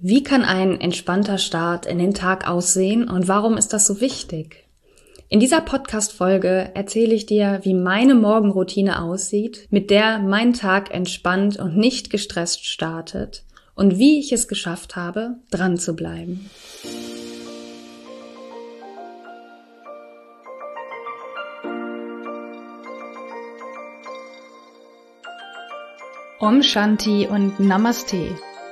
Wie kann ein entspannter Start in den Tag aussehen und warum ist das so wichtig? In dieser Podcast-Folge erzähle ich dir, wie meine Morgenroutine aussieht, mit der mein Tag entspannt und nicht gestresst startet und wie ich es geschafft habe, dran zu bleiben. Om Shanti und Namaste.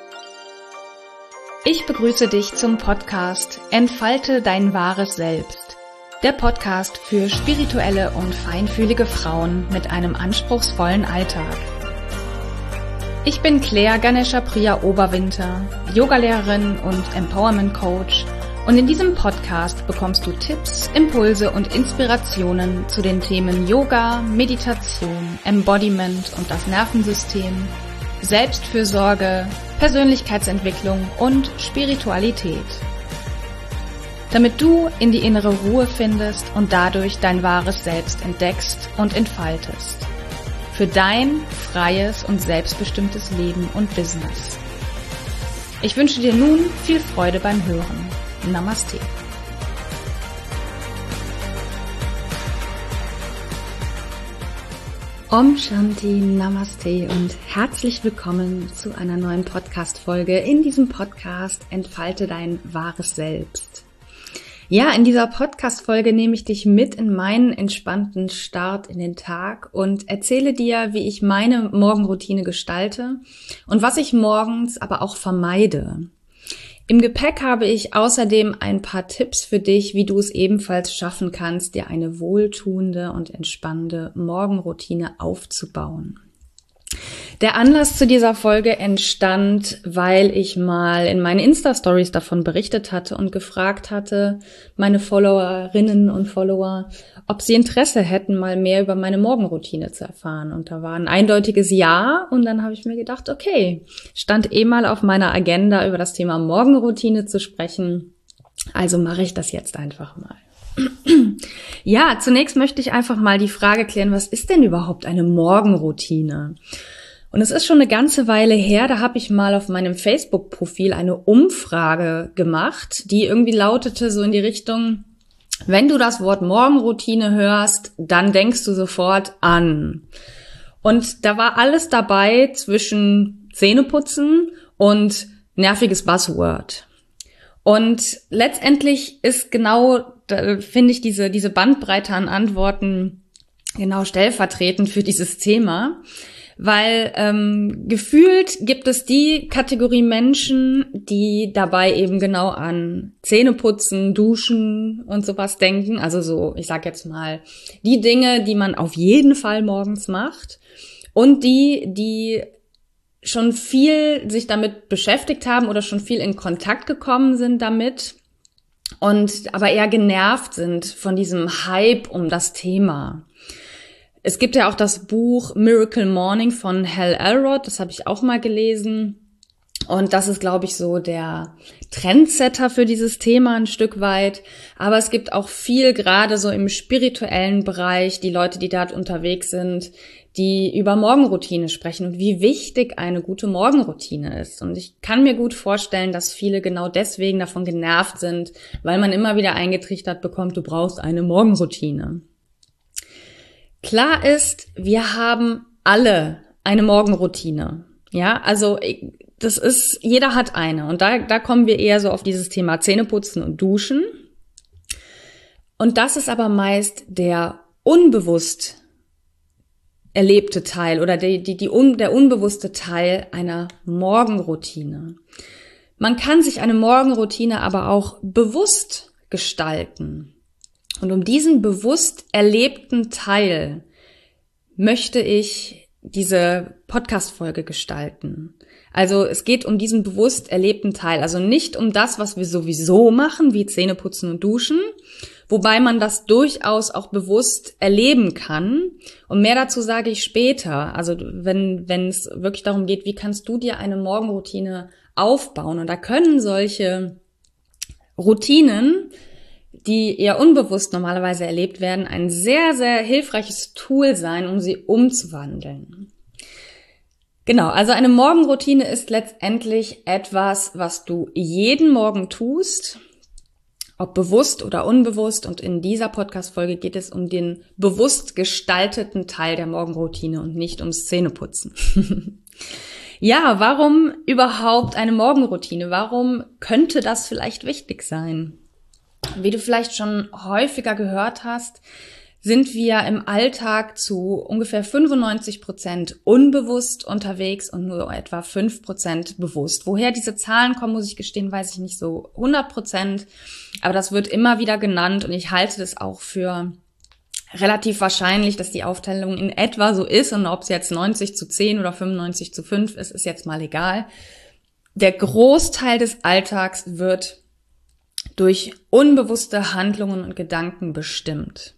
Ich begrüße dich zum Podcast Entfalte dein wahres Selbst. Der Podcast für spirituelle und feinfühlige Frauen mit einem anspruchsvollen Alltag. Ich bin Claire Ganesha Priya Oberwinter, Yogalehrerin und Empowerment Coach, und in diesem Podcast bekommst du Tipps, Impulse und Inspirationen zu den Themen Yoga, Meditation, Embodiment und das Nervensystem, Selbstfürsorge, Persönlichkeitsentwicklung und Spiritualität. Damit du in die innere Ruhe findest und dadurch dein wahres Selbst entdeckst und entfaltest. Für dein freies und selbstbestimmtes Leben und Business. Ich wünsche dir nun viel Freude beim Hören. Namaste. Om Shanti, Namaste und herzlich willkommen zu einer neuen Podcast-Folge. In diesem Podcast Entfalte dein wahres Selbst. Ja, in dieser Podcast-Folge nehme ich dich mit in meinen entspannten Start in den Tag und erzähle dir, wie ich meine Morgenroutine gestalte und was ich morgens aber auch vermeide. Im Gepäck habe ich außerdem ein paar Tipps für dich, wie du es ebenfalls schaffen kannst, dir eine wohltuende und entspannende Morgenroutine aufzubauen. Der Anlass zu dieser Folge entstand, weil ich mal in meinen Insta-Stories davon berichtet hatte und gefragt hatte, meine Followerinnen und Follower, ob sie Interesse hätten, mal mehr über meine Morgenroutine zu erfahren. Und da war ein eindeutiges Ja, und dann habe ich mir gedacht, okay, stand mal auf meiner Agenda, über das Thema Morgenroutine zu sprechen, also mache ich das jetzt einfach mal. Ja, zunächst möchte ich einfach mal die Frage klären, was ist denn überhaupt eine Morgenroutine? Und es ist schon eine ganze Weile her, da habe ich mal auf meinem Facebook-Profil eine Umfrage gemacht, die irgendwie lautete so in die Richtung, wenn du das Wort Morgenroutine hörst, dann denkst du sofort an. Und da war alles dabei zwischen Zähneputzen und nerviges Buzzword. Und letztendlich ist genau, finde ich, diese Bandbreite an Antworten genau stellvertretend für dieses Thema, weil gefühlt gibt es die Kategorie Menschen, die dabei eben genau an Zähneputzen, Duschen und sowas denken, also so, ich sag jetzt mal, die Dinge, die man auf jeden Fall morgens macht, und die schon viel sich damit beschäftigt haben oder schon viel in Kontakt gekommen sind damit und aber eher genervt sind von diesem Hype um das Thema. Es gibt ja auch das Buch Miracle Morning von Hal Elrod, das habe ich auch mal gelesen. Und das ist, glaube ich, so der Trendsetter für dieses Thema ein Stück weit. Aber es gibt auch viel, gerade so im spirituellen Bereich, die Leute, die dort unterwegs sind, die über Morgenroutine sprechen und wie wichtig eine gute Morgenroutine ist. Und ich kann mir gut vorstellen, dass viele genau deswegen davon genervt sind, weil man immer wieder eingetrichtert bekommt, du brauchst eine Morgenroutine. Klar ist, wir haben alle eine Morgenroutine. Ja, also das ist, jeder hat eine. Und da kommen wir eher so auf dieses Thema Zähneputzen und Duschen. Und das ist aber meist der unbewusst erlebte Teil oder der unbewusste Teil einer Morgenroutine. Man kann sich eine Morgenroutine aber auch bewusst gestalten. Und um diesen bewusst erlebten Teil möchte ich diese Podcast-Folge gestalten. Also es geht um diesen bewusst erlebten Teil, also nicht um das, was wir sowieso machen, wie Zähneputzen und Duschen, wobei man das durchaus auch bewusst erleben kann. Und mehr dazu sage ich später. Also wenn es wirklich darum geht, wie kannst du dir eine Morgenroutine aufbauen? Und da können solche Routinen, die eher unbewusst normalerweise erlebt werden, ein sehr, sehr hilfreiches Tool sein, um sie umzuwandeln. Genau, also eine Morgenroutine ist letztendlich etwas, was du jeden Morgen tust, ob bewusst oder unbewusst. Und in dieser Podcast-Folge geht es um den bewusst gestalteten Teil der Morgenroutine und nicht ums Zähneputzen. Ja, warum überhaupt eine Morgenroutine? Warum könnte das vielleicht wichtig sein? Wie du vielleicht schon häufiger gehört hast, sind wir im Alltag zu ungefähr 95% unbewusst unterwegs und nur etwa 5% bewusst. Woher diese Zahlen kommen, muss ich gestehen, weiß ich nicht so 100%, aber das wird immer wieder genannt und ich halte das auch für relativ wahrscheinlich, dass die Aufteilung in etwa so ist, und ob es jetzt 90:10 oder 95:5 ist, ist jetzt mal egal. Der Großteil des Alltags wird durch unbewusste Handlungen und Gedanken bestimmt.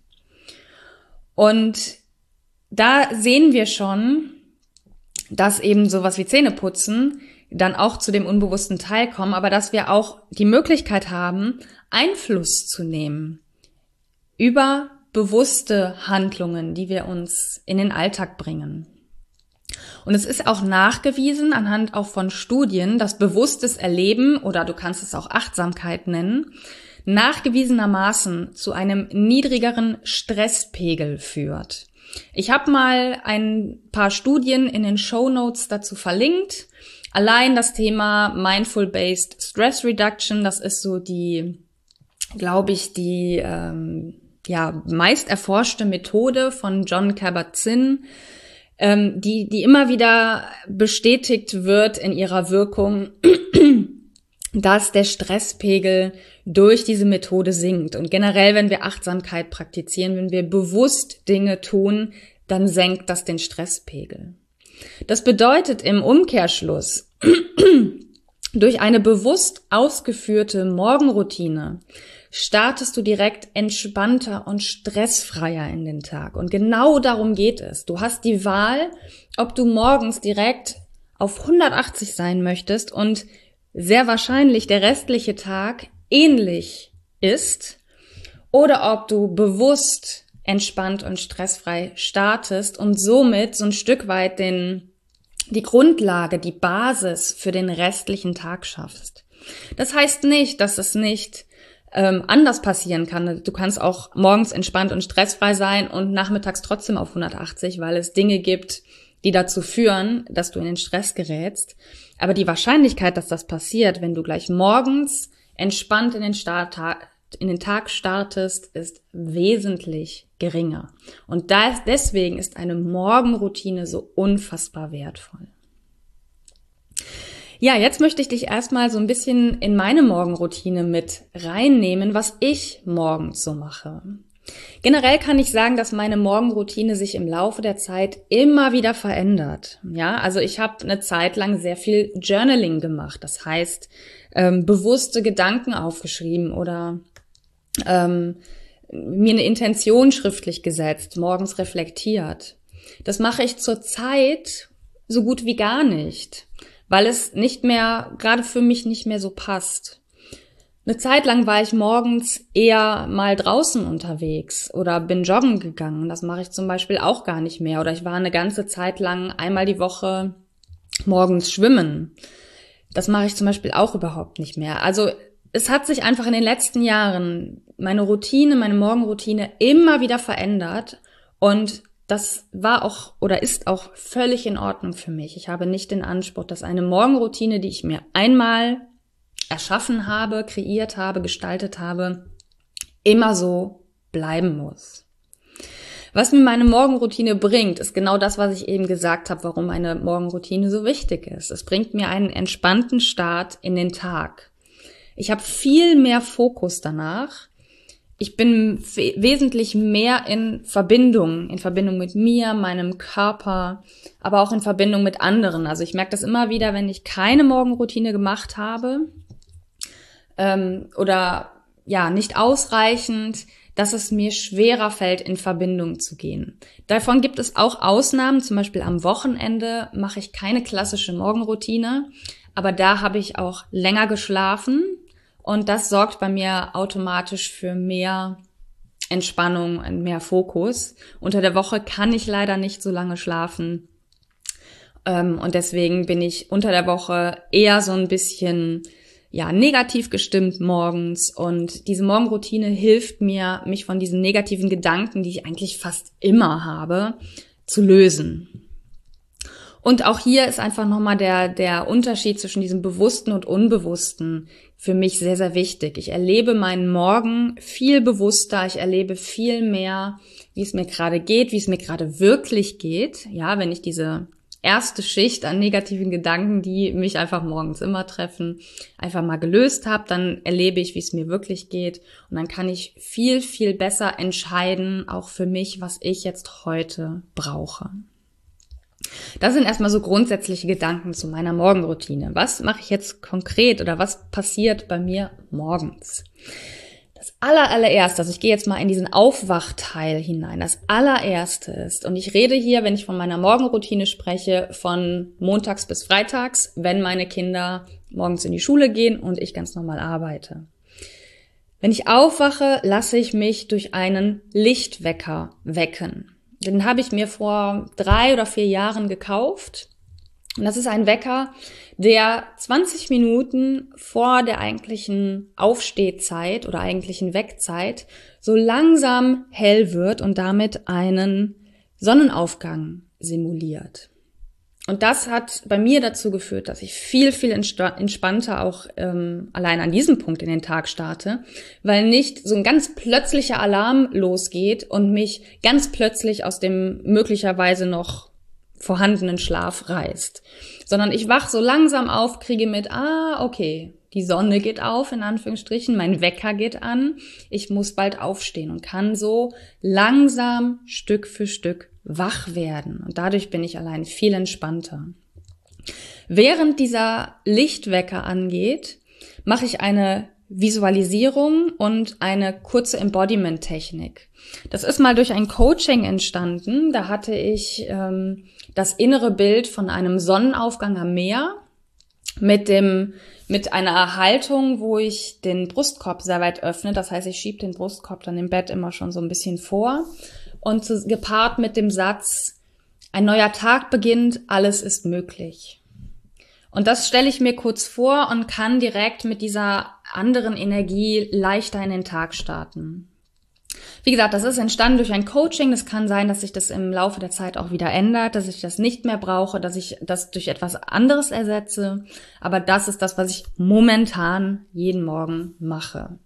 Und da sehen wir schon, dass eben sowas wie Zähneputzen dann auch zu dem unbewussten Teil kommen, aber dass wir auch die Möglichkeit haben, Einfluss zu nehmen über bewusste Handlungen, die wir uns in den Alltag bringen. Und es ist auch nachgewiesen anhand auch von Studien, dass bewusstes Erleben, oder du kannst es auch Achtsamkeit nennen, nachgewiesenermaßen zu einem niedrigeren Stresspegel führt. Ich habe mal ein paar Studien in den Shownotes dazu verlinkt. Allein das Thema Mindful-Based Stress Reduction, das ist so die, glaube ich, die meist erforschte Methode von Jon Kabat-Zinn, die immer wieder bestätigt wird in ihrer Wirkung, dass der Stresspegel durch diese Methode sinkt. Und generell, wenn wir Achtsamkeit praktizieren, wenn wir bewusst Dinge tun, dann senkt das den Stresspegel. Das bedeutet im Umkehrschluss, durch eine bewusst ausgeführte Morgenroutine startest du direkt entspannter und stressfreier in den Tag. Und genau darum geht es. Du hast die Wahl, ob du morgens direkt auf 180 sein möchtest und sehr wahrscheinlich der restliche Tag ähnlich ist, oder ob du bewusst entspannt und stressfrei startest und somit so ein Stück weit die Grundlage, die Basis für den restlichen Tag schaffst. Das heißt nicht, dass es nicht anders passieren kann. Du kannst auch morgens entspannt und stressfrei sein und nachmittags trotzdem auf 180, weil es Dinge gibt, die dazu führen, dass du in den Stress gerätst. Aber die Wahrscheinlichkeit, dass das passiert, wenn du gleich morgens entspannt in den Tag startest, ist wesentlich geringer. Und deswegen ist eine Morgenroutine so unfassbar wertvoll. Ja, jetzt möchte ich dich erstmal so ein bisschen in meine Morgenroutine mit reinnehmen, was ich morgens so mache. Generell kann ich sagen, dass meine Morgenroutine sich im Laufe der Zeit immer wieder verändert. Ja, also ich habe eine Zeit lang sehr viel Journaling gemacht. Das heißt, bewusste Gedanken aufgeschrieben oder mir eine Intention schriftlich gesetzt, morgens reflektiert. Das mache ich zurzeit so gut wie gar nicht, weil es gerade für mich nicht mehr so passt. Eine Zeit lang war ich morgens eher mal draußen unterwegs oder bin joggen gegangen. Das mache ich zum Beispiel auch gar nicht mehr. Oder ich war eine ganze Zeit lang einmal die Woche morgens schwimmen. Das mache ich zum Beispiel auch überhaupt nicht mehr. Also es hat sich einfach in den letzten Jahren meine Morgenroutine immer wieder verändert. Und das war auch oder ist auch völlig in Ordnung für mich. Ich habe nicht den Anspruch, dass eine Morgenroutine, die ich mir einmal erschaffen habe, kreiert habe, gestaltet habe, immer so bleiben muss. Was mir meine Morgenroutine bringt, ist genau das, was ich eben gesagt habe, warum meine Morgenroutine so wichtig ist. Es bringt mir einen entspannten Start in den Tag. Ich habe viel mehr Fokus danach. Ich bin wesentlich mehr in Verbindung mit mir, meinem Körper, aber auch in Verbindung mit anderen. Also ich merke das immer wieder, wenn ich keine Morgenroutine gemacht habe, oder ja, nicht ausreichend, dass es mir schwerer fällt, in Verbindung zu gehen. Davon gibt es auch Ausnahmen, zum Beispiel am Wochenende mache ich keine klassische Morgenroutine, aber da habe ich auch länger geschlafen und das sorgt bei mir automatisch für mehr Entspannung und mehr Fokus. Unter der Woche kann ich leider nicht so lange schlafen. Und deswegen bin ich unter der Woche eher so ein bisschen negativ gestimmt morgens. Und diese Morgenroutine hilft mir, mich von diesen negativen Gedanken, die ich eigentlich fast immer habe, zu lösen. Und auch hier ist einfach nochmal der Unterschied zwischen diesem Bewussten und Unbewussten für mich sehr, sehr wichtig. Ich erlebe meinen Morgen viel bewusster, ich erlebe viel mehr, wie es mir gerade geht, wie es mir gerade wirklich geht. Ja, wenn ich diese erste Schicht an negativen Gedanken, die mich einfach morgens immer treffen, einfach mal gelöst habe, dann erlebe ich, wie es mir wirklich geht. Und dann kann ich viel, viel besser entscheiden, auch für mich, was ich jetzt heute brauche. Das sind erstmal so grundsätzliche Gedanken zu meiner Morgenroutine. Was mache ich jetzt konkret oder was passiert bei mir morgens? Das allererste, also ich gehe jetzt mal in diesen Aufwachteil hinein, das allererste ist, und ich rede hier, wenn ich von meiner Morgenroutine spreche, von montags bis freitags, wenn meine Kinder morgens in die Schule gehen und ich ganz normal arbeite. Wenn ich aufwache, lasse ich mich durch einen Lichtwecker wecken. Den habe ich mir vor 3 oder 4 Jahren gekauft. Und das ist ein Wecker, der 20 Minuten vor der eigentlichen Aufstehzeit oder eigentlichen Weckzeit so langsam hell wird und damit einen Sonnenaufgang simuliert. Und das hat bei mir dazu geführt, dass ich viel, viel entspannter auch allein an diesem Punkt in den Tag starte, weil nicht so ein ganz plötzlicher Alarm losgeht und mich ganz plötzlich aus dem möglicherweise noch vorhandenen Schlaf reißt, sondern ich wach so langsam auf, kriege mit, okay, die Sonne geht auf, in Anführungsstrichen, mein Wecker geht an, ich muss bald aufstehen und kann so langsam Stück für Stück wach werden. Und dadurch bin ich allein viel entspannter. Während dieser Lichtwecker angeht, mache ich eine Visualisierung und eine kurze Embodiment-Technik. Das ist mal durch ein Coaching entstanden. Da hatte ich das innere Bild von einem Sonnenaufgang am Meer mit einer Haltung, wo ich den Brustkorb sehr weit öffne. Das heißt, ich schiebe den Brustkorb dann im Bett immer schon so ein bisschen vor. Und gepaart mit dem Satz, ein neuer Tag beginnt, alles ist möglich. Und das stelle ich mir kurz vor und kann direkt mit dieser anderen Energie leichter in den Tag starten. Wie gesagt, das ist entstanden durch ein Coaching. Das kann sein, dass sich das im Laufe der Zeit auch wieder ändert, dass ich das nicht mehr brauche, dass ich das durch etwas anderes ersetze. Aber das ist das, was ich momentan jeden Morgen mache.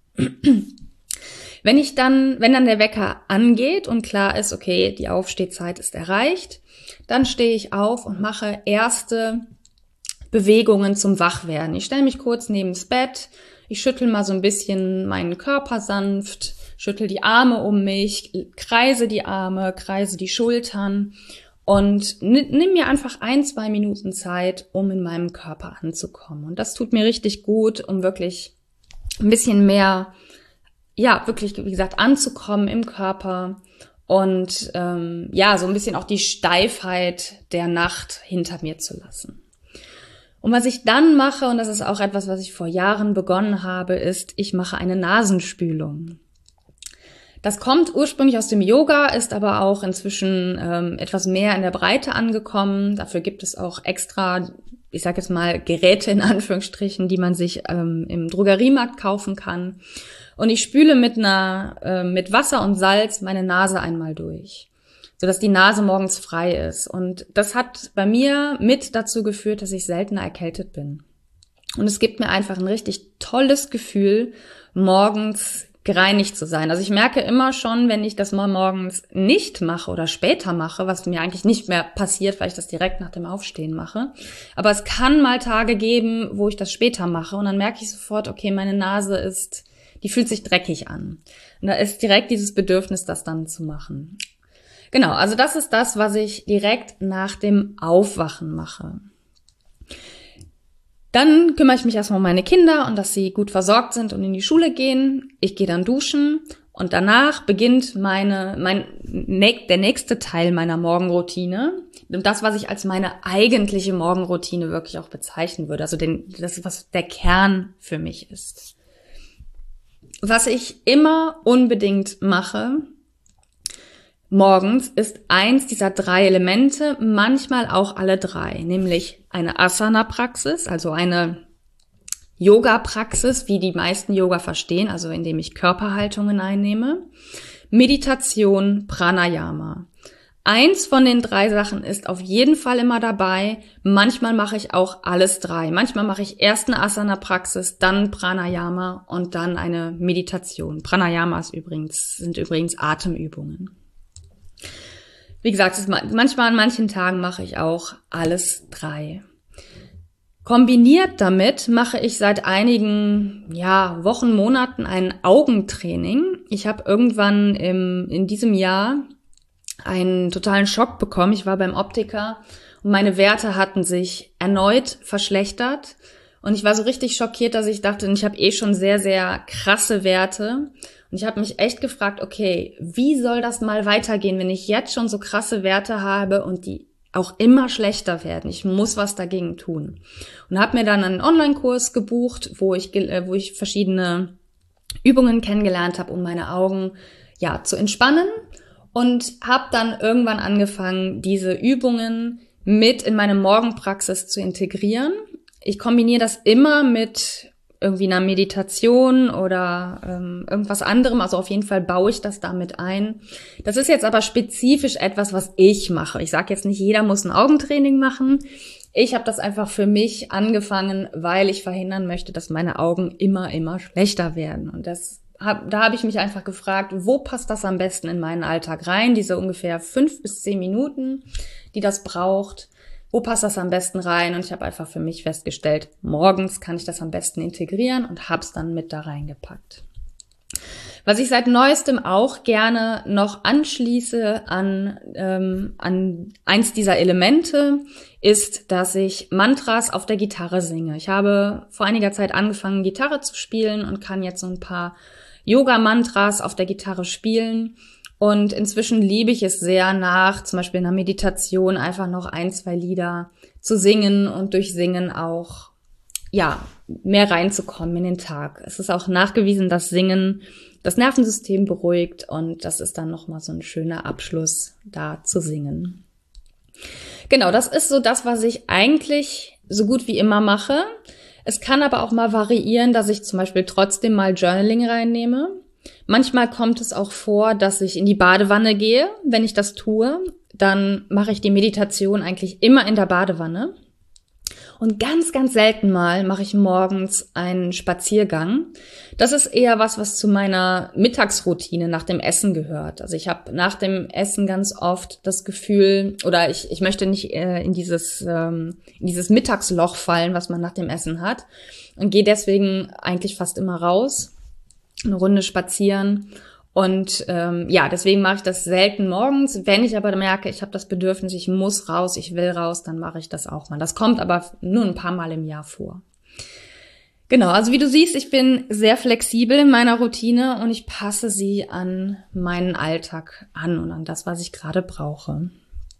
Wenn dann der Wecker angeht und klar ist, okay, die Aufstehzeit ist erreicht, dann stehe ich auf und mache erste Bewegungen zum Wachwerden. Ich stelle mich kurz neben das Bett, ich schüttel mal so ein bisschen meinen Körper sanft, schüttel die Arme um mich, kreise die Arme, kreise die Schultern und nimm mir einfach 1-2 Minuten Zeit, um in meinem Körper anzukommen. Und das tut mir richtig gut, um wirklich ein bisschen mehr wirklich, wie gesagt, anzukommen im Körper und so ein bisschen auch die Steifheit der Nacht hinter mir zu lassen. Und was ich dann mache, und das ist auch etwas, was ich vor Jahren begonnen habe, ist, ich mache eine Nasenspülung. Das kommt ursprünglich aus dem Yoga, ist aber auch inzwischen etwas mehr in der Breite angekommen. Dafür gibt es auch extra, ich sage jetzt mal, Geräte in Anführungsstrichen, die man sich im Drogeriemarkt kaufen kann. Und ich spüle mit Wasser und Salz meine Nase einmal durch, sodass die Nase morgens frei ist. Und das hat bei mir mit dazu geführt, dass ich seltener erkältet bin. Und es gibt mir einfach ein richtig tolles Gefühl, morgens gereinigt zu sein. Also ich merke immer schon, wenn ich das mal morgens nicht mache oder später mache, was mir eigentlich nicht mehr passiert, weil ich das direkt nach dem Aufstehen mache. Aber es kann mal Tage geben, wo ich das später mache und dann merke ich sofort, okay, meine Nase die fühlt sich dreckig an. Und da ist direkt dieses Bedürfnis, das dann zu machen. Genau, also das ist das, was ich direkt nach dem Aufwachen mache. Dann kümmere ich mich erstmal um meine Kinder und dass sie gut versorgt sind und in die Schule gehen. Ich gehe dann duschen und danach beginnt der nächste Teil meiner Morgenroutine. Und das, was ich als meine eigentliche Morgenroutine wirklich auch bezeichnen würde. Also das, was der Kern für mich ist. Was ich immer unbedingt mache, morgens ist eins dieser 3 Elemente, manchmal auch alle 3, nämlich eine Asana-Praxis, also eine Yoga-Praxis, wie die meisten Yoga verstehen, also indem ich Körperhaltungen einnehme, Meditation, Pranayama. Eins von den 3 Sachen ist auf jeden Fall immer dabei. Manchmal mache ich auch alles 3. Manchmal mache ich erst eine Asana-Praxis, dann Pranayama und dann eine Meditation. Pranayama sind übrigens Atemübungen. Wie gesagt, manchmal an manchen Tagen mache ich auch alles 3. Kombiniert damit mache ich seit einigen Wochen, Monaten ein Augentraining. Ich habe irgendwann in diesem Jahr einen totalen Schock bekommen. Ich war beim Optiker und meine Werte hatten sich erneut verschlechtert. Und ich war so richtig schockiert, dass ich dachte, ich habe schon sehr, sehr krasse Werte. Und ich habe mich echt gefragt, okay, wie soll das mal weitergehen, wenn ich jetzt schon so krasse Werte habe und die auch immer schlechter werden? Ich muss was dagegen tun. Und habe mir dann einen Online-Kurs gebucht, wo ich verschiedene Übungen kennengelernt habe, um meine Augen zu entspannen. Und habe dann irgendwann angefangen, diese Übungen mit in meine Morgenpraxis zu integrieren. Ich kombiniere das immer mit irgendwie einer Meditation oder irgendwas anderem. Also auf jeden Fall baue ich das damit ein. Das ist jetzt aber spezifisch etwas, was ich mache. Ich sage jetzt nicht, jeder muss ein Augentraining machen. Ich habe das einfach für mich angefangen, weil ich verhindern möchte, dass meine Augen immer schlechter werden. Und da habe ich mich einfach gefragt, wo passt das am besten in meinen Alltag rein? Diese ungefähr 5 bis 10 Minuten, die das braucht. Wo passt das am besten rein? Und ich habe einfach für mich festgestellt, morgens kann ich das am besten integrieren und habe es dann mit da reingepackt. Was ich seit neuestem auch gerne noch anschließe an eins dieser Elemente, ist, dass ich Mantras auf der Gitarre singe. Ich habe vor einiger Zeit angefangen, Gitarre zu spielen und kann jetzt so ein paar Yoga-Mantras auf der Gitarre spielen. Und inzwischen liebe ich es sehr, nach zum Beispiel einer Meditation einfach noch 1, 2 Lieder zu singen und durch Singen auch mehr reinzukommen in den Tag. Es ist auch nachgewiesen, dass Singen das Nervensystem beruhigt und das ist dann nochmal so ein schöner Abschluss, da zu singen. Genau, das ist so das, was ich eigentlich so gut wie immer mache. Es kann aber auch mal variieren, dass ich zum Beispiel trotzdem mal Journaling reinnehme. Manchmal kommt es auch vor, dass ich in die Badewanne gehe. Wenn ich das tue, dann mache ich die Meditation eigentlich immer in der Badewanne. Und ganz, ganz selten mal mache ich morgens einen Spaziergang. Das ist eher was zu meiner Mittagsroutine nach dem Essen gehört. Also ich habe nach dem Essen ganz oft das Gefühl, oder ich möchte nicht in dieses Mittagsloch fallen, was man nach dem Essen hat, und gehe deswegen eigentlich fast immer raus, eine Runde spazieren. Und deswegen mache ich das selten morgens. Wenn ich aber merke, ich habe das Bedürfnis, ich muss raus, ich will raus, dann mache ich das auch mal. Das kommt aber nur ein paar Mal im Jahr vor. Genau, also wie du siehst, ich bin sehr flexibel in meiner Routine und ich passe sie an meinen Alltag an und an das, was ich gerade brauche.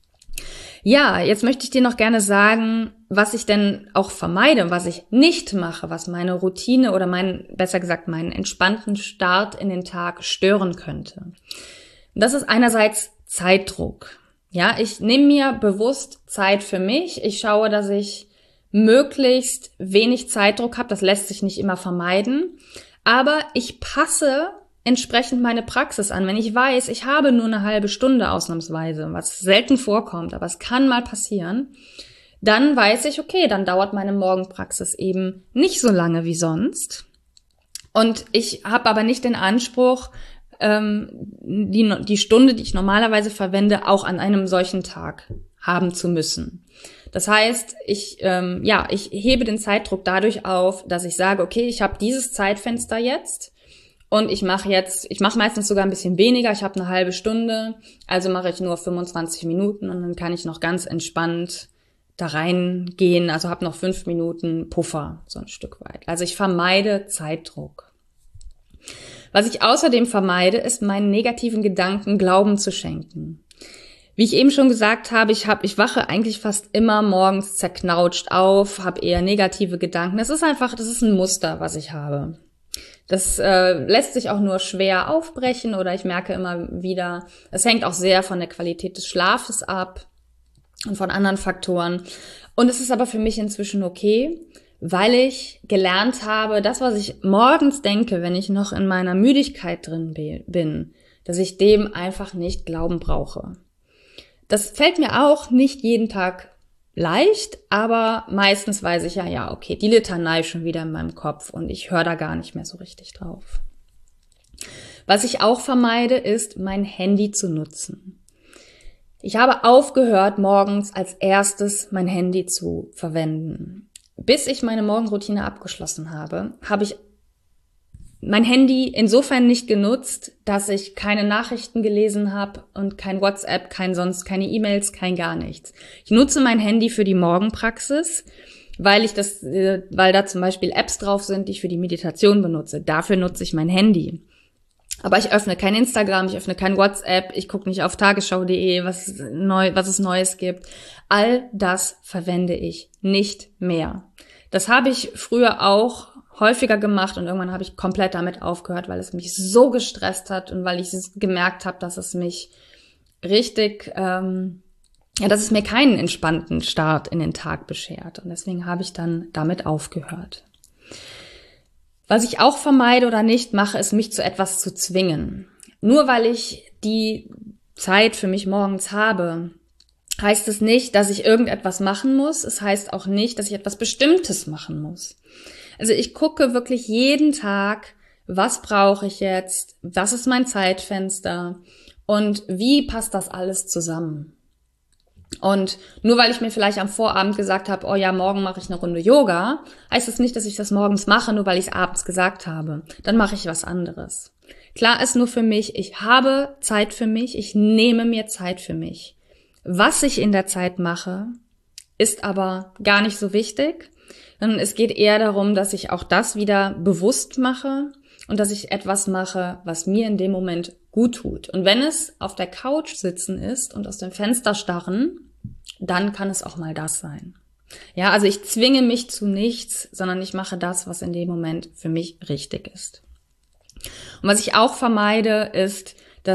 Ja, jetzt möchte ich dir noch gerne sagen, was ich denn auch vermeide, was ich nicht mache, was meine Routine oder besser gesagt meinen entspannten Start in den Tag stören könnte. Und das ist einerseits Zeitdruck. Ja, ich nehme mir bewusst Zeit für mich. Ich schaue, dass ich möglichst wenig Zeitdruck habe. Das lässt sich nicht immer vermeiden. Aber ich passe entsprechend meine Praxis an. Wenn ich weiß, ich habe nur eine halbe Stunde ausnahmsweise, was selten vorkommt, aber es kann mal passieren, dann weiß ich, okay, dann dauert meine Morgenpraxis eben nicht so lange wie sonst. Und ich habe aber nicht den Anspruch, die Stunde, die ich normalerweise verwende, auch an einem solchen Tag haben zu müssen. Das heißt, ich hebe den Zeitdruck dadurch auf, dass ich sage, okay, ich habe dieses Zeitfenster jetzt. Und ich mache meistens sogar ein bisschen weniger. Ich habe eine halbe Stunde, also mache ich nur 25 Minuten und dann kann ich noch ganz entspannt da reingehen. Also habe noch 5 Minuten Puffer, so ein Stück weit. Also ich vermeide Zeitdruck. Was ich außerdem vermeide, ist meinen negativen Gedanken Glauben zu schenken. Wie ich eben schon gesagt habe, ich wache eigentlich fast immer morgens zerknautscht auf, habe eher negative Gedanken. Das ist ein Muster, was ich habe. Das lässt sich auch nur schwer aufbrechen oder ich merke immer wieder, es hängt auch sehr von der Qualität des Schlafes ab und von anderen Faktoren. Und es ist aber für mich inzwischen okay, weil ich gelernt habe, das, was ich morgens denke, wenn ich noch in meiner Müdigkeit drin bin, dass ich dem einfach nicht glauben brauche. Das fällt mir auch nicht jeden Tag leicht, aber meistens weiß ich ja, okay, die Litanei ist schon wieder in meinem Kopf und ich höre da gar nicht mehr so richtig drauf. Was ich auch vermeide, ist, mein Handy zu nutzen. Ich habe aufgehört, morgens als erstes mein Handy zu verwenden. Bis ich meine Morgenroutine abgeschlossen habe, habe ich mein Handy insofern nicht genutzt, dass ich keine Nachrichten gelesen habe und kein WhatsApp, keine E-Mails, kein gar nichts. Ich nutze mein Handy für die Morgenpraxis, weil da zum Beispiel Apps drauf sind, die ich für die Meditation benutze. Dafür nutze ich mein Handy. Aber ich öffne kein Instagram, ich öffne kein WhatsApp, ich gucke nicht auf tagesschau.de, was es Neues gibt. All das verwende ich nicht mehr. Das habe ich früher auch häufiger gemacht und irgendwann habe ich komplett damit aufgehört, weil es mich so gestresst hat und weil ich gemerkt habe, dass es mich richtig, dass es mir keinen entspannten Start in den Tag beschert. Und deswegen habe ich dann damit aufgehört. Was ich auch vermeide oder nicht mache, ist, mich zu etwas zu zwingen. Nur weil ich die Zeit für mich morgens habe, heißt es nicht, dass ich irgendetwas machen muss. Es heißt auch nicht, dass ich etwas Bestimmtes machen muss. Also ich gucke wirklich jeden Tag, was brauche ich jetzt, was ist mein Zeitfenster und wie passt das alles zusammen. Und nur weil ich mir vielleicht am Vorabend gesagt habe, oh ja, morgen mache ich eine Runde Yoga, heißt es nicht, dass ich das morgens mache, nur weil ich es abends gesagt habe. Dann mache ich was anderes. Klar ist nur für mich, ich habe Zeit für mich, ich nehme mir Zeit für mich. Was ich in der Zeit mache, ist aber gar nicht so wichtig. Es geht eher darum, dass ich auch das wieder bewusst mache und dass ich etwas mache, was mir in dem Moment gut tut. Und wenn es auf der Couch sitzen ist und aus dem Fenster starren, dann kann es auch mal das sein. Ja, also ich zwinge mich zu nichts, sondern ich mache das, was in dem Moment für mich richtig ist. Und was ich auch vermeide, ist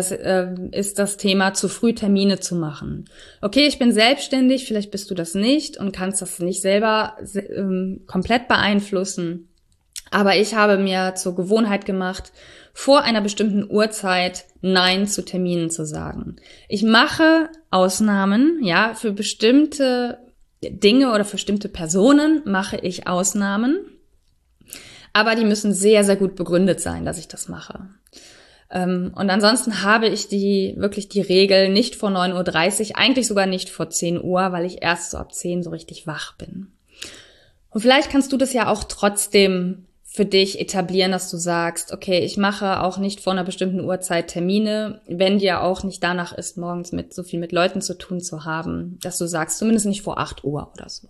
das Thema, zu früh Termine zu machen. Okay, ich bin selbstständig, vielleicht bist du das nicht und kannst das nicht selber komplett beeinflussen. Aber ich habe mir zur Gewohnheit gemacht, vor einer bestimmten Uhrzeit Nein zu Terminen zu sagen. Ich mache Ausnahmen, ja, für bestimmte Dinge oder für bestimmte Personen mache ich Ausnahmen. Aber die müssen sehr, sehr gut begründet sein, dass ich das mache. Und ansonsten habe ich die Regel nicht vor 9:30 Uhr, eigentlich sogar nicht vor 10 Uhr, weil ich erst so ab 10 so richtig wach bin. Und vielleicht kannst du das ja auch trotzdem für dich etablieren, dass du sagst, okay, ich mache auch nicht vor einer bestimmten Uhrzeit Termine, wenn dir auch nicht danach ist, morgens so viel mit Leuten zu tun zu haben, dass du sagst, zumindest nicht vor 8 Uhr oder so.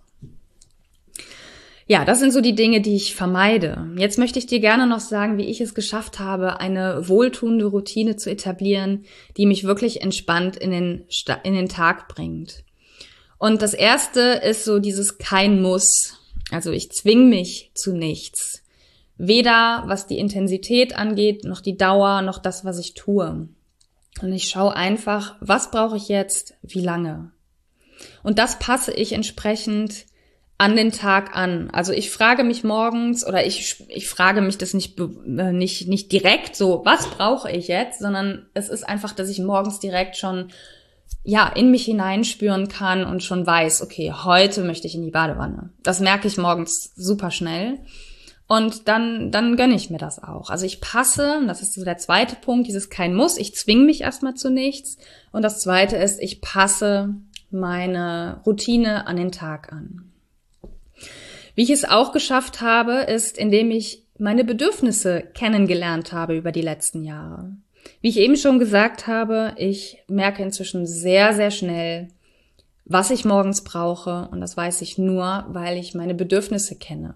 Ja, das sind so die Dinge, die ich vermeide. Jetzt möchte ich dir gerne noch sagen, wie ich es geschafft habe, eine wohltuende Routine zu etablieren, die mich wirklich entspannt in den Tag bringt. Und das erste ist so dieses kein Muss. Also ich zwinge mich zu nichts. Weder was die Intensität angeht, noch die Dauer, noch das, was ich tue. Und ich schaue einfach, was brauche ich jetzt, wie lange. Und das passe ich entsprechend an den Tag an. Also ich frage mich morgens oder ich frage mich das nicht direkt so, was brauche ich jetzt, sondern es ist einfach, dass ich morgens direkt schon in mich hineinspüren kann und schon weiß, okay, heute möchte ich in die Badewanne. Das merke ich morgens super schnell und dann gönne ich mir das auch. Also ich passe, und das ist so der zweite Punkt, dieses kein Muss, ich zwinge mich erstmal zu nichts und das zweite ist, ich passe meine Routine an den Tag an. Wie ich es auch geschafft habe, ist, indem ich meine Bedürfnisse kennengelernt habe über die letzten Jahre. Wie ich eben schon gesagt habe, ich merke inzwischen sehr, sehr schnell, was ich morgens brauche. Und das weiß ich nur, weil ich meine Bedürfnisse kenne.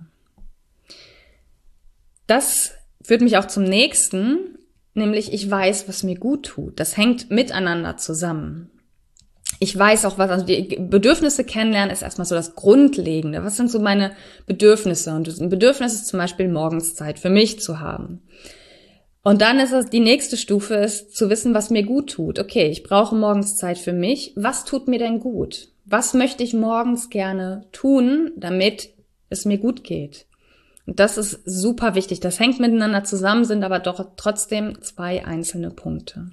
Das führt mich auch zum nächsten, nämlich ich weiß, was mir gut tut. Das hängt miteinander zusammen. Ich weiß auch was, also die Bedürfnisse kennenlernen ist erstmal so das Grundlegende. Was sind so meine Bedürfnisse? Und ein Bedürfnis ist zum Beispiel morgens Zeit für mich zu haben. Und dann ist es, die nächste Stufe ist zu wissen, was mir gut tut. Okay, ich brauche morgens Zeit für mich. Was tut mir denn gut? Was möchte ich morgens gerne tun, damit es mir gut geht? Und das ist super wichtig. Das hängt miteinander zusammen, sind aber doch trotzdem 2 einzelne Punkte.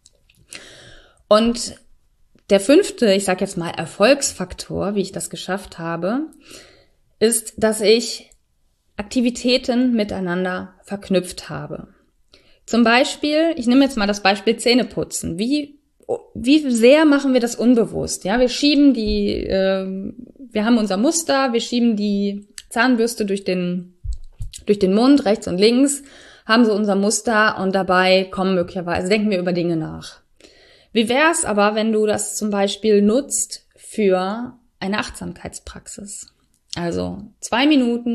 Und der 5., ich sage jetzt mal Erfolgsfaktor, wie ich das geschafft habe, ist, dass ich Aktivitäten miteinander verknüpft habe. Zum Beispiel, ich nehme jetzt mal das Beispiel Zähneputzen. Wie sehr machen wir das unbewusst? Ja, wir haben unser Muster, wir schieben die Zahnbürste durch den Mund, rechts und links, haben so unser Muster und dabei denken wir über Dinge nach. Wie wär's aber, wenn du das zum Beispiel nutzt für eine Achtsamkeitspraxis? Also 2 Minuten,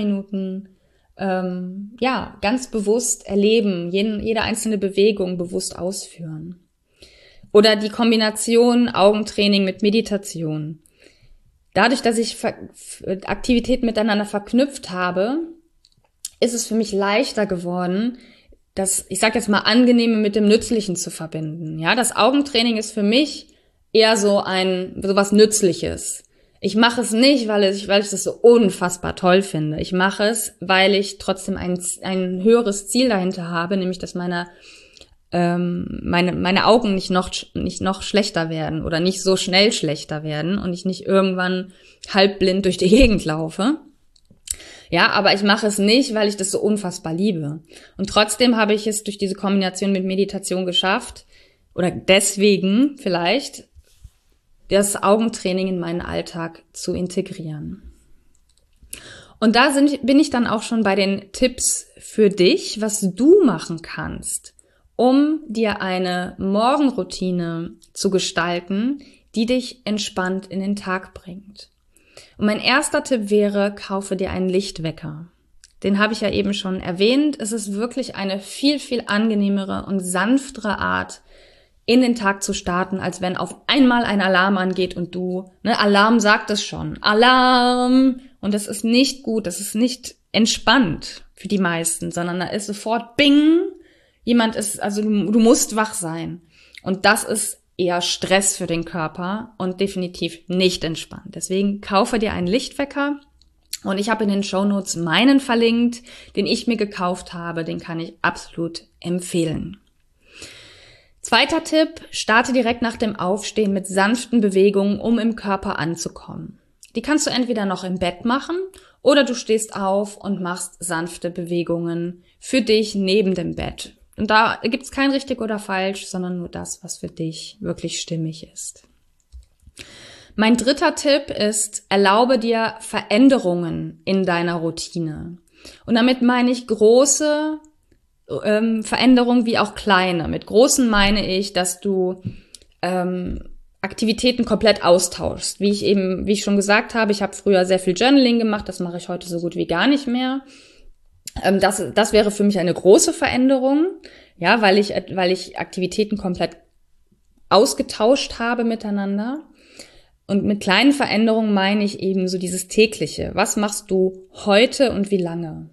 ganz bewusst erleben, jede einzelne Bewegung bewusst ausführen. Oder die Kombination Augentraining mit Meditation. Dadurch, dass ich Aktivitäten miteinander verknüpft habe, ist es für mich leichter geworden, das, ich sag jetzt mal, Angenehme mit dem Nützlichen zu verbinden. Ja, das Augentraining ist für mich eher so was Nützliches. Ich mache es nicht, weil ich das so unfassbar toll finde. Ich mache es, weil ich trotzdem ein höheres Ziel dahinter habe, nämlich dass meine Augen nicht noch schlechter werden oder nicht so schnell schlechter werden und ich nicht irgendwann halbblind durch die Gegend laufe. Ja, aber ich mache es nicht, weil ich das so unfassbar liebe. Und trotzdem habe ich es durch diese Kombination mit Meditation geschafft, oder deswegen vielleicht, das Augentraining in meinen Alltag zu integrieren. Und da bin ich dann auch schon bei den Tipps für dich, was du machen kannst, um dir eine Morgenroutine zu gestalten, die dich entspannt in den Tag bringt. Und mein erster Tipp wäre, kaufe dir einen Lichtwecker. Den habe ich ja eben schon erwähnt. Es ist wirklich eine viel, viel angenehmere und sanftere Art, in den Tag zu starten, als wenn auf einmal ein Alarm angeht und Alarm sagt es schon. Alarm! Und das ist nicht gut, das ist nicht entspannt für die meisten, sondern da ist sofort Bing! Du musst wach sein. Und das ist eher Stress für den Körper und definitiv nicht entspannt. Deswegen kaufe dir einen Lichtwecker und ich habe in den Shownotes meinen verlinkt, den ich mir gekauft habe, den kann ich absolut empfehlen. Zweiter Tipp, starte direkt nach dem Aufstehen mit sanften Bewegungen, um im Körper anzukommen. Die kannst du entweder noch im Bett machen oder du stehst auf und machst sanfte Bewegungen für dich neben dem Bett. Und da gibt's kein richtig oder falsch, sondern nur das, was für dich wirklich stimmig ist. Mein dritter Tipp ist, erlaube dir Veränderungen in deiner Routine. Und damit meine ich große Veränderungen wie auch kleine. Mit großen meine ich, dass du Aktivitäten komplett austauschst. Wie ich schon gesagt habe, ich habe früher sehr viel Journaling gemacht, das mache ich heute so gut wie gar nicht mehr. Das wäre für mich eine große Veränderung, ja, weil ich Aktivitäten komplett ausgetauscht habe miteinander. Und mit kleinen Veränderungen meine ich eben so dieses tägliche. Was machst du heute und wie lange?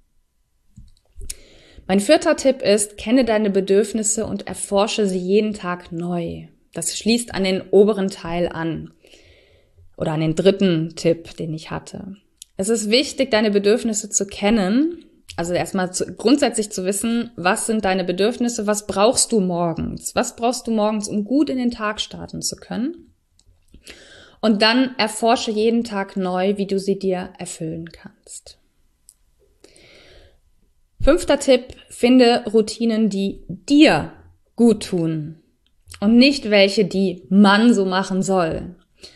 Mein vierter Tipp ist, kenne deine Bedürfnisse und erforsche sie jeden Tag neu. Das schließt an den oberen Teil an. Oder an den dritten Tipp, den ich hatte. Es ist wichtig, deine Bedürfnisse zu kennen. Also erstmal grundsätzlich zu wissen, was sind deine Bedürfnisse, was brauchst du morgens? Was brauchst du morgens, um gut in den Tag starten zu können? Und dann erforsche jeden Tag neu, wie du sie dir erfüllen kannst. 5. Tipp, finde Routinen, die dir gut tun und nicht welche, die man so machen soll.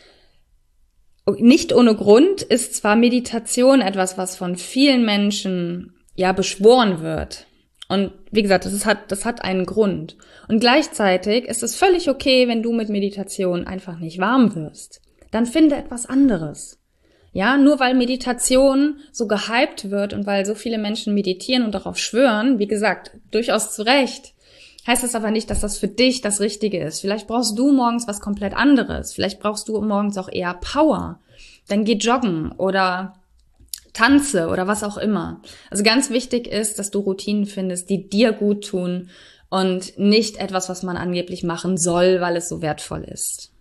Nicht ohne Grund ist zwar Meditation etwas, was von vielen Menschen beschworen wird. Und wie gesagt, das hat einen Grund. Und gleichzeitig ist es völlig okay, wenn du mit Meditation einfach nicht warm wirst. Dann finde etwas anderes. Ja, nur weil Meditation so gehypt wird und weil so viele Menschen meditieren und darauf schwören, wie gesagt, durchaus zu Recht, heißt es aber nicht, dass das für dich das Richtige ist. Vielleicht brauchst du morgens was komplett anderes. Vielleicht brauchst du morgens auch eher Power. Dann geh joggen oder tanze oder was auch immer. Also ganz wichtig ist, dass du Routinen findest, die dir gut tun und nicht etwas, was man angeblich machen soll, weil es so wertvoll ist.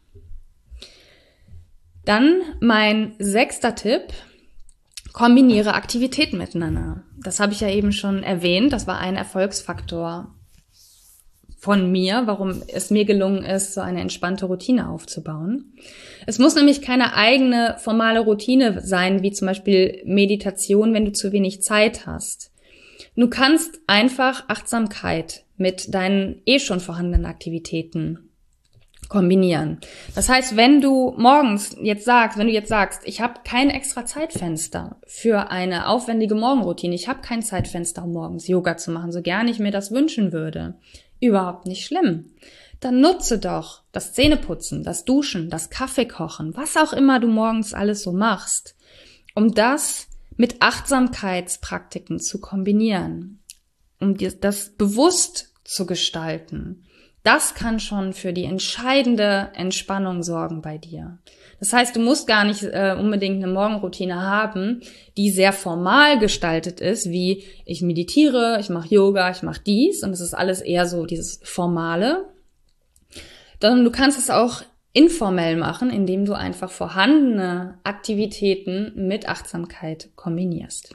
Dann mein 6. Tipp: Kombiniere Aktivitäten miteinander. Das habe ich ja eben schon erwähnt. Das war ein Erfolgsfaktor von mir, warum es mir gelungen ist, so eine entspannte Routine aufzubauen. Es muss nämlich keine eigene formale Routine sein, wie zum Beispiel Meditation, wenn du zu wenig Zeit hast. Du kannst einfach Achtsamkeit mit deinen schon vorhandenen Aktivitäten kombinieren. Das heißt, wenn du jetzt sagst, ich habe kein extra Zeitfenster für eine aufwendige Morgenroutine, ich habe kein Zeitfenster, um morgens Yoga zu machen, so gern ich mir das wünschen würde, überhaupt nicht schlimm. Dann nutze doch das Zähneputzen, das Duschen, das Kaffeekochen, was auch immer du morgens alles so machst, um das mit Achtsamkeitspraktiken zu kombinieren, um dir das bewusst zu gestalten. Das kann schon für die entscheidende Entspannung sorgen bei dir. Das heißt, du musst gar nicht unbedingt eine Morgenroutine haben, die sehr formal gestaltet ist, wie ich meditiere, ich mache Yoga, ich mache dies, und es ist alles eher so dieses Formale. Sondern du kannst es auch informell machen, indem du einfach vorhandene Aktivitäten mit Achtsamkeit kombinierst.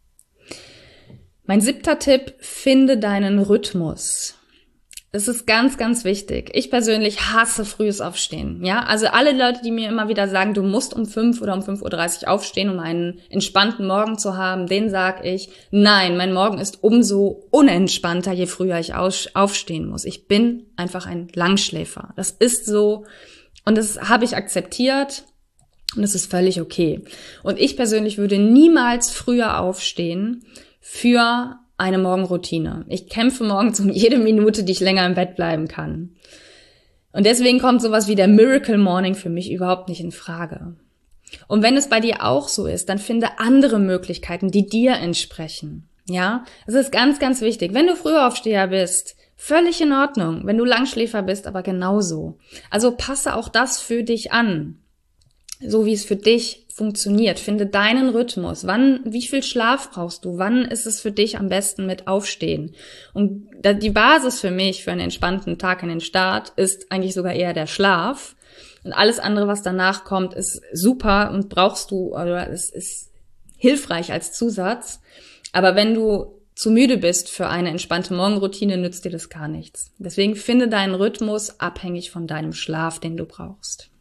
Mein 7. Tipp: Finde deinen Rhythmus. Das ist ganz, ganz wichtig. Ich persönlich hasse frühes Aufstehen. Ja, also alle Leute, die mir immer wieder sagen, du musst um 5 oder um 5:30 Uhr aufstehen, um einen entspannten Morgen zu haben, denen sage ich, nein, mein Morgen ist umso unentspannter, je früher ich aufstehen muss. Ich bin einfach ein Langschläfer. Das ist so, und das habe ich akzeptiert, und es ist völlig okay. Und ich persönlich würde niemals früher aufstehen für eine Morgenroutine. Ich kämpfe morgens um jede Minute, die ich länger im Bett bleiben kann. Und deswegen kommt sowas wie der Miracle Morning für mich überhaupt nicht in Frage. Und wenn es bei dir auch so ist, dann finde andere Möglichkeiten, die dir entsprechen. Ja, es ist ganz, ganz wichtig. Wenn du Frühaufsteher bist, völlig in Ordnung. Wenn du Langschläfer bist, aber genauso. Also passe auch das für dich an, so wie es für dich funktioniert. Finde deinen Rhythmus. Wie viel Schlaf brauchst du? Wann ist es für dich am besten mit Aufstehen? Und die Basis für mich für einen entspannten Tag in den Start ist eigentlich sogar eher der Schlaf. Und alles andere, was danach kommt, ist super und brauchst du, oder es ist hilfreich als Zusatz. Aber wenn du zu müde bist für eine entspannte Morgenroutine, nützt dir das gar nichts. Deswegen finde deinen Rhythmus abhängig von deinem Schlaf, den du brauchst.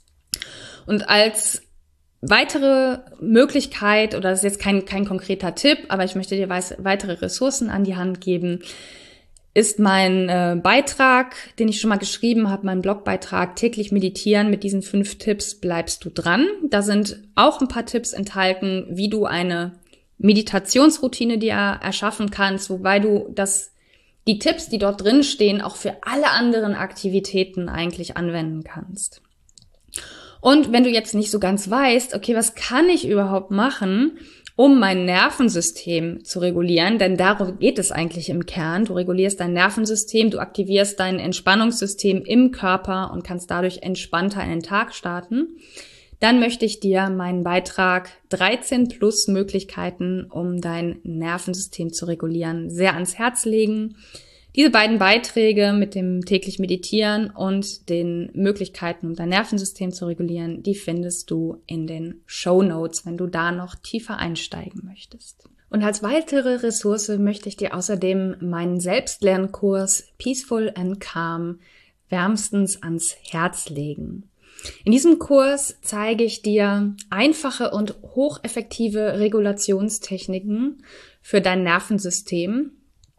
Und als weitere Möglichkeit, oder das ist jetzt kein konkreter Tipp, aber ich möchte dir weitere Ressourcen an die Hand geben, ist mein Beitrag, den ich schon mal geschrieben habe, mein Blogbeitrag Täglich Meditieren. Mit diesen 5 Tipps bleibst du dran. Da sind auch ein paar Tipps enthalten, wie du eine Meditationsroutine dir erschaffen kannst, wobei du die Tipps, die dort drin stehen, auch für alle anderen Aktivitäten eigentlich anwenden kannst. Und wenn du jetzt nicht so ganz weißt, okay, was kann ich überhaupt machen, um mein Nervensystem zu regulieren, denn darum geht es eigentlich im Kern. Du regulierst dein Nervensystem, du aktivierst dein Entspannungssystem im Körper und kannst dadurch entspannter in den Tag starten. Dann möchte ich dir meinen Beitrag 13 plus Möglichkeiten, um dein Nervensystem zu regulieren, sehr ans Herz legen. Diese beiden Beiträge mit dem täglich Meditieren und den Möglichkeiten, um dein Nervensystem zu regulieren, die findest du in den Shownotes, wenn du da noch tiefer einsteigen möchtest. Und als weitere Ressource möchte ich dir außerdem meinen Selbstlernkurs Peaceful and Calm wärmstens ans Herz legen. In diesem Kurs zeige ich dir einfache und hocheffektive Regulationstechniken für dein Nervensystem,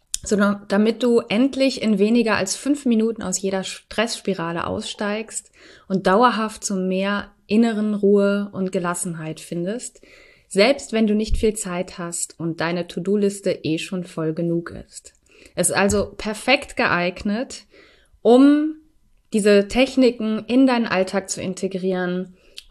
damit du endlich in weniger als 5 Minuten aus jeder Stressspirale aussteigst und dauerhaft zu mehr inneren Ruhe und Gelassenheit findest, selbst wenn du nicht viel Zeit hast und deine To-Do-Liste schon voll genug ist. Es ist also perfekt geeignet, um diese Techniken in deinen Alltag zu integrieren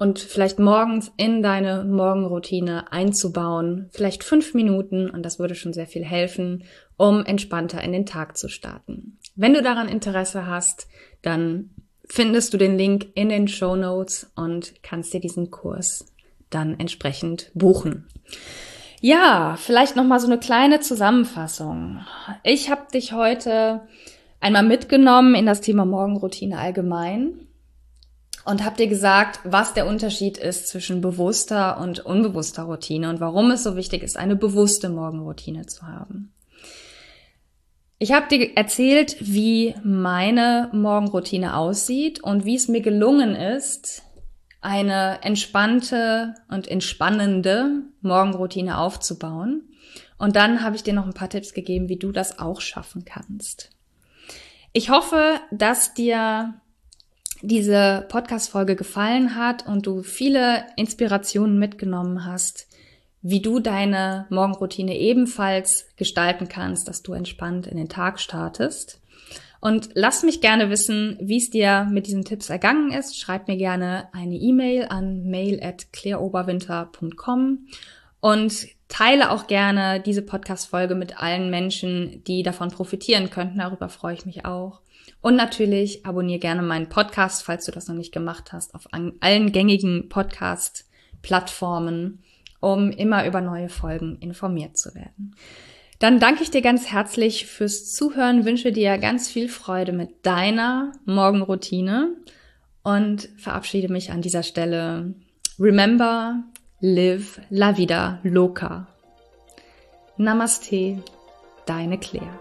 und vielleicht morgens in deine Morgenroutine einzubauen. Vielleicht 5 Minuten, und das würde schon sehr viel helfen, um entspannter in den Tag zu starten. Wenn du daran Interesse hast, dann findest du den Link in den Shownotes und kannst dir diesen Kurs dann entsprechend buchen. Ja, vielleicht nochmal so eine kleine Zusammenfassung. Ich habe dich heute einmal mitgenommen in das Thema Morgenroutine allgemein und habe dir gesagt, was der Unterschied ist zwischen bewusster und unbewusster Routine und warum es so wichtig ist, eine bewusste Morgenroutine zu haben. Ich habe dir erzählt, wie meine Morgenroutine aussieht und wie es mir gelungen ist, eine entspannte und entspannende Morgenroutine aufzubauen. Und dann habe ich dir noch ein paar Tipps gegeben, wie du das auch schaffen kannst. Ich hoffe, dass dir diese Podcast-Folge gefallen hat und du viele Inspirationen mitgenommen hast, wie du deine Morgenroutine ebenfalls gestalten kannst, dass du entspannt in den Tag startest. Und lass mich gerne wissen, wie es dir mit diesen Tipps ergangen ist. Schreib mir gerne eine E-Mail an mail@claireoberwinter.com und teile auch gerne diese Podcast-Folge mit allen Menschen, die davon profitieren könnten. Darüber freue ich mich auch. Und natürlich abonniere gerne meinen Podcast, falls du das noch nicht gemacht hast, auf allen gängigen Podcast-Plattformen, um immer über neue Folgen informiert zu werden. Dann danke ich dir ganz herzlich fürs Zuhören, wünsche dir ganz viel Freude mit deiner Morgenroutine und verabschiede mich an dieser Stelle. Remember, live la vida loca. Namaste, deine Claire.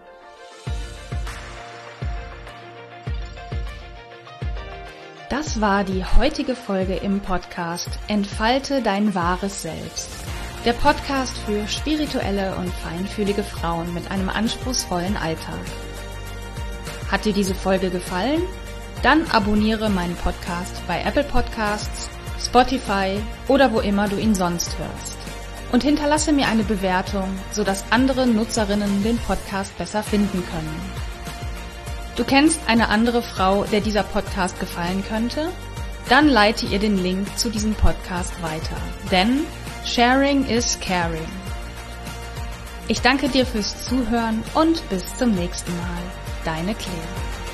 Das war die heutige Folge im Podcast Entfalte dein wahres Selbst. Der Podcast für spirituelle und feinfühlige Frauen mit einem anspruchsvollen Alltag. Hat dir diese Folge gefallen? Dann abonniere meinen Podcast bei Apple Podcasts, Spotify oder wo immer du ihn sonst hörst. Und hinterlasse mir eine Bewertung, sodass andere Nutzerinnen den Podcast besser finden können. Du kennst eine andere Frau, der dieser Podcast gefallen könnte? Dann leite ihr den Link zu diesem Podcast weiter. Denn Sharing is caring. Ich danke dir fürs Zuhören und bis zum nächsten Mal. Deine Claire.